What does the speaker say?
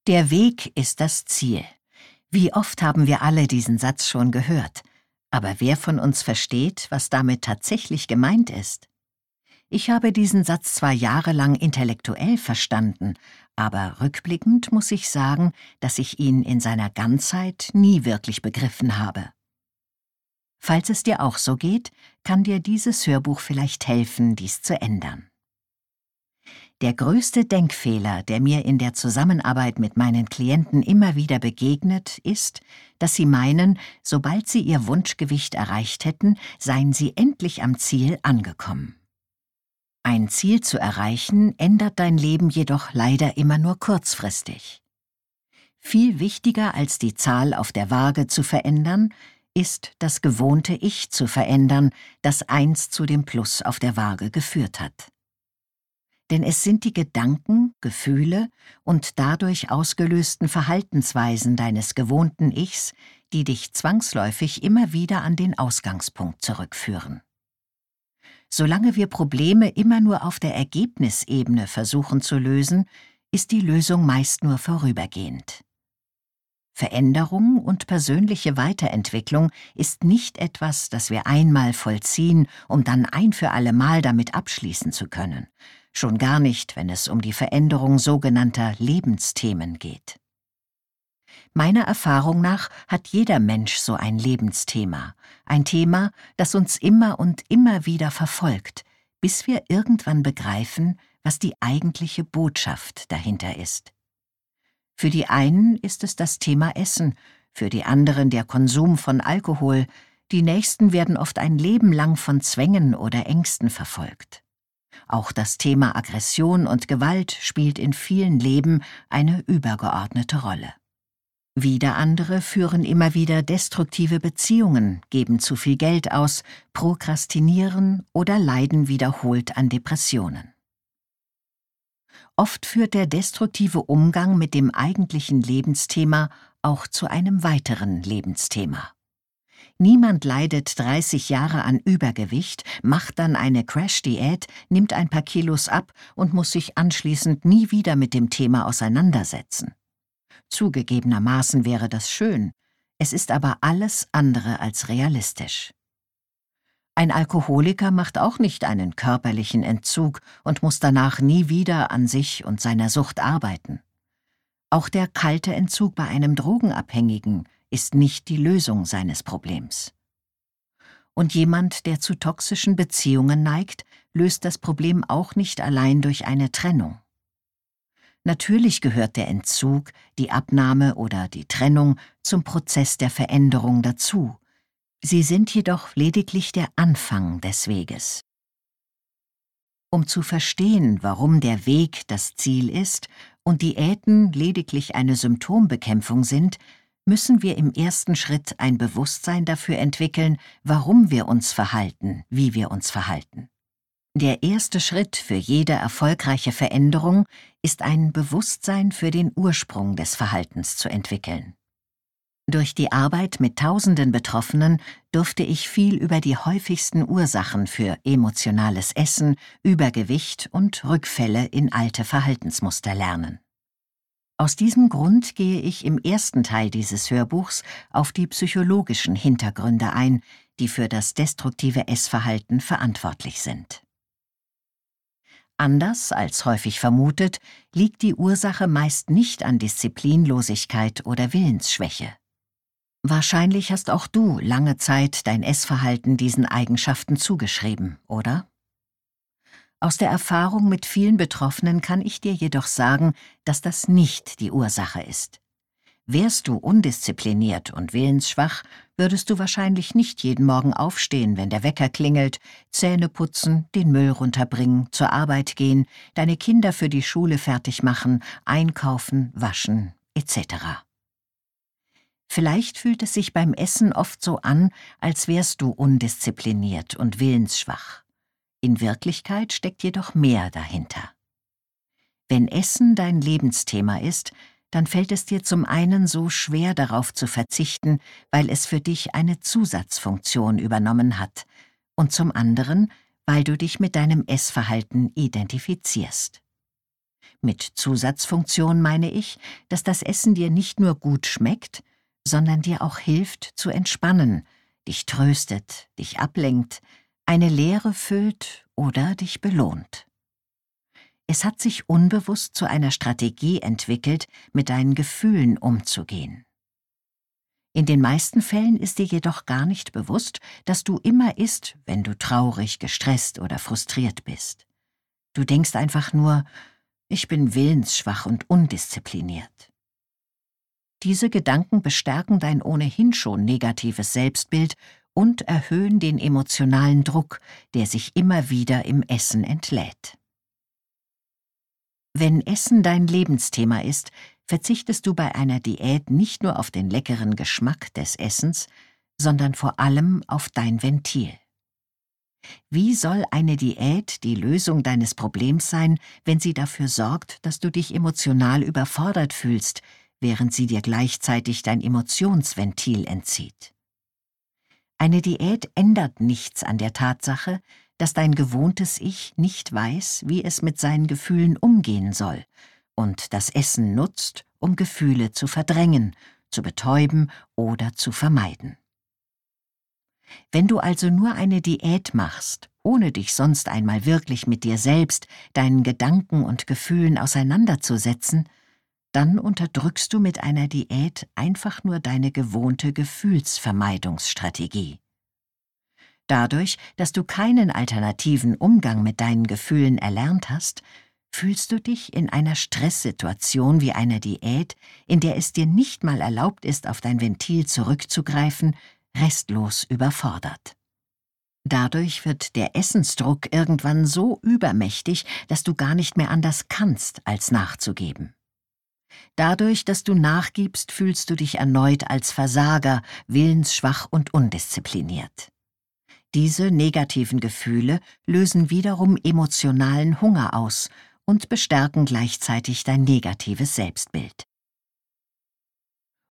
Der Weg ist das Ziel. Wie oft haben wir alle diesen Satz schon gehört? Aber wer von uns versteht, was damit tatsächlich gemeint ist? Ich habe diesen Satz zwar jahrelang intellektuell verstanden, aber rückblickend muss ich sagen, dass ich ihn in seiner Ganzheit nie wirklich begriffen habe. Falls es dir auch so geht, kann dir dieses Hörbuch vielleicht helfen, dies zu ändern. Der größte Denkfehler, der mir in der Zusammenarbeit mit meinen Klienten immer wieder begegnet, ist, dass sie meinen, sobald sie ihr Wunschgewicht erreicht hätten, seien sie endlich am Ziel angekommen. Ein Ziel zu erreichen, ändert dein Leben jedoch leider immer nur kurzfristig. Viel wichtiger als die Zahl auf der Waage zu verändern, ist das gewohnte Ich zu verändern, das einst zu dem Plus auf der Waage geführt hat. Denn es sind die Gedanken, Gefühle und dadurch ausgelösten Verhaltensweisen deines gewohnten Ichs, die dich zwangsläufig immer wieder an den Ausgangspunkt zurückführen. Solange wir Probleme immer nur auf der Ergebnisebene versuchen zu lösen, ist die Lösung meist nur vorübergehend. Veränderung und persönliche Weiterentwicklung ist nicht etwas, das wir einmal vollziehen, um dann ein für alle Mal damit abschließen zu können. Schon gar nicht, wenn es um die Veränderung sogenannter Lebensthemen geht. Meiner Erfahrung nach hat jeder Mensch so ein Lebensthema, ein Thema, das uns immer und immer wieder verfolgt, bis wir irgendwann begreifen, was die eigentliche Botschaft dahinter ist. Für die einen ist es das Thema Essen, für die anderen der Konsum von Alkohol, die nächsten werden oft ein Leben lang von Zwängen oder Ängsten verfolgt. Auch das Thema Aggression und Gewalt spielt in vielen Leben eine übergeordnete Rolle. Wieder andere führen immer wieder destruktive Beziehungen, geben zu viel Geld aus, prokrastinieren oder leiden wiederholt an Depressionen. Oft führt der destruktive Umgang mit dem eigentlichen Lebensthema auch zu einem weiteren Lebensthema. Niemand leidet 30 Jahre an Übergewicht, macht dann eine Crash-Diät, nimmt ein paar Kilos ab und muss sich anschließend nie wieder mit dem Thema auseinandersetzen. Zugegebenermaßen wäre das schön, es ist aber alles andere als realistisch. Ein Alkoholiker macht auch nicht einen körperlichen Entzug und muss danach nie wieder an sich und seiner Sucht arbeiten. Auch der kalte Entzug bei einem Drogenabhängigen ist nicht die Lösung seines Problems. Und jemand, der zu toxischen Beziehungen neigt, löst das Problem auch nicht allein durch eine Trennung. Natürlich gehört der Entzug, die Abnahme oder die Trennung zum Prozess der Veränderung dazu. Sie sind jedoch lediglich der Anfang des Weges. Um zu verstehen, warum der Weg das Ziel ist und Diäten lediglich eine Symptombekämpfung sind, müssen wir im ersten Schritt ein Bewusstsein dafür entwickeln, warum wir uns verhalten, wie wir uns verhalten. Der erste Schritt für jede erfolgreiche Veränderung ist ein Bewusstsein für den Ursprung des Verhaltens zu entwickeln. Durch die Arbeit mit tausenden Betroffenen durfte ich viel über die häufigsten Ursachen für emotionales Essen, Übergewicht und Rückfälle in alte Verhaltensmuster lernen. Aus diesem Grund gehe ich im ersten Teil dieses Hörbuchs auf die psychologischen Hintergründe ein, die für das destruktive Essverhalten verantwortlich sind. Anders als häufig vermutet, liegt die Ursache meist nicht an Disziplinlosigkeit oder Willensschwäche. Wahrscheinlich hast auch du lange Zeit dein Essverhalten diesen Eigenschaften zugeschrieben, oder? Aus der Erfahrung mit vielen Betroffenen kann ich dir jedoch sagen, dass das nicht die Ursache ist. Wärst du undiszipliniert und willensschwach, würdest du wahrscheinlich nicht jeden Morgen aufstehen, wenn der Wecker klingelt, Zähne putzen, den Müll runterbringen, zur Arbeit gehen, deine Kinder für die Schule fertig machen, einkaufen, waschen, etc. Vielleicht fühlt es sich beim Essen oft so an, als wärst du undiszipliniert und willensschwach. In Wirklichkeit steckt jedoch mehr dahinter. Wenn Essen dein Lebensthema ist, dann fällt es dir zum einen so schwer, darauf zu verzichten, weil es für dich eine Zusatzfunktion übernommen hat, und zum anderen, weil du dich mit deinem Essverhalten identifizierst. Mit Zusatzfunktion meine ich, dass das Essen dir nicht nur gut schmeckt, sondern dir auch hilft zu entspannen, dich tröstet, dich ablenkt, eine Leere füllt oder dich belohnt. Es hat sich unbewusst zu einer Strategie entwickelt, mit deinen Gefühlen umzugehen. In den meisten Fällen ist dir jedoch gar nicht bewusst, dass du immer isst, wenn du traurig, gestresst oder frustriert bist. Du denkst einfach nur, ich bin willensschwach und undiszipliniert. Diese Gedanken bestärken dein ohnehin schon negatives Selbstbild und erhöhen den emotionalen Druck, der sich immer wieder im Essen entlädt. Wenn Essen dein Lebensthema ist, verzichtest du bei einer Diät nicht nur auf den leckeren Geschmack des Essens, sondern vor allem auf dein Ventil. Wie soll eine Diät die Lösung deines Problems sein, wenn sie dafür sorgt, dass du dich emotional überfordert fühlst, während sie dir gleichzeitig dein Emotionsventil entzieht? Eine Diät ändert nichts an der Tatsache, dass dein gewohntes Ich nicht weiß, wie es mit seinen Gefühlen umgehen soll und das Essen nutzt, um Gefühle zu verdrängen, zu betäuben oder zu vermeiden. Wenn du also nur eine Diät machst, ohne dich sonst einmal wirklich mit dir selbst, deinen Gedanken und Gefühlen auseinanderzusetzen, dann unterdrückst du mit einer Diät einfach nur deine gewohnte Gefühlsvermeidungsstrategie. Dadurch, dass du keinen alternativen Umgang mit deinen Gefühlen erlernt hast, fühlst du dich in einer Stresssituation wie einer Diät, in der es dir nicht mal erlaubt ist, auf dein Ventil zurückzugreifen, restlos überfordert. Dadurch wird der Essensdruck irgendwann so übermächtig, dass du gar nicht mehr anders kannst, als nachzugeben. Dadurch, dass du nachgibst, fühlst du dich erneut als Versager, willensschwach und undiszipliniert. Diese negativen Gefühle lösen wiederum emotionalen Hunger aus und bestärken gleichzeitig dein negatives Selbstbild.